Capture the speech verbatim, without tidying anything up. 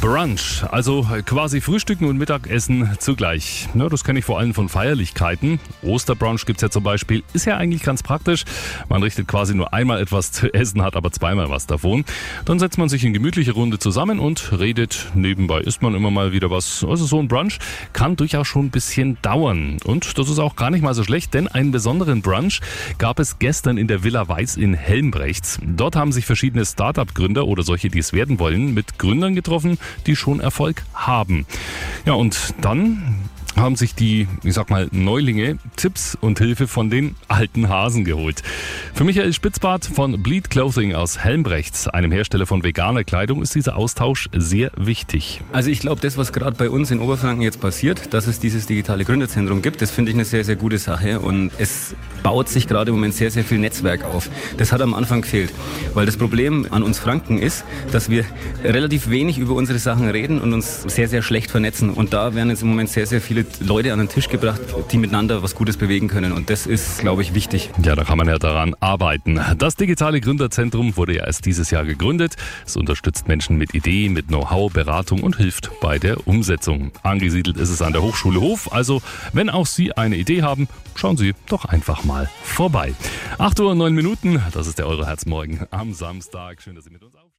Brunch, also quasi Frühstücken und Mittagessen zugleich. Ja, das kenne ich vor allem von Feierlichkeiten. Osterbrunch gibt es ja zum Beispiel, ist ja eigentlich ganz praktisch. Man richtet quasi nur einmal etwas zu essen, hat aber zweimal was davon. Dann setzt man sich in gemütliche Runde zusammen und redet. Nebenbei isst man immer mal wieder was. Also so ein Brunch kann durchaus schon ein bisschen dauern. Und das ist auch gar nicht mal so schlecht, denn einen besonderen Brunch gab es gestern in der Villa Weiß in Helmbrechts. Dort haben sich verschiedene Start-up-Gründer oder solche, die es werden wollen, mit Gründern getroffen, die schon Erfolg haben. Ja, und dann haben sich die, ich sag mal, Neulinge Tipps und Hilfe von den alten Hasen geholt. Für Michael Spitzbart von Bleed Clothing aus Helmbrechts, einem Hersteller von veganer Kleidung, ist dieser Austausch sehr wichtig. Also ich glaube, das, was gerade bei uns in Oberfranken jetzt passiert, dass es dieses digitale Gründerzentrum gibt, das finde ich eine sehr, sehr gute Sache und es baut sich gerade im Moment sehr, sehr viel Netzwerk auf. Das hat am Anfang gefehlt, weil das Problem an uns Franken ist, dass wir relativ wenig über unsere Sachen reden und uns sehr, sehr schlecht vernetzen und da werden jetzt im Moment sehr, sehr viele Leute an den Tisch gebracht, die miteinander was Gutes bewegen können und das ist, glaube ich, wichtig. Ja, da kann man ja daran arbeiten. Das digitale Gründerzentrum wurde ja erst dieses Jahr gegründet. Es unterstützt Menschen mit Ideen, mit Know-how, Beratung und hilft bei der Umsetzung. Angesiedelt ist es an der Hochschule Hof, also wenn auch Sie eine Idee haben, schauen Sie doch einfach mal vorbei. acht Uhr und neun Minuten, das ist der Euro Herz Morgen am Samstag. Schön, dass Sie mit uns auf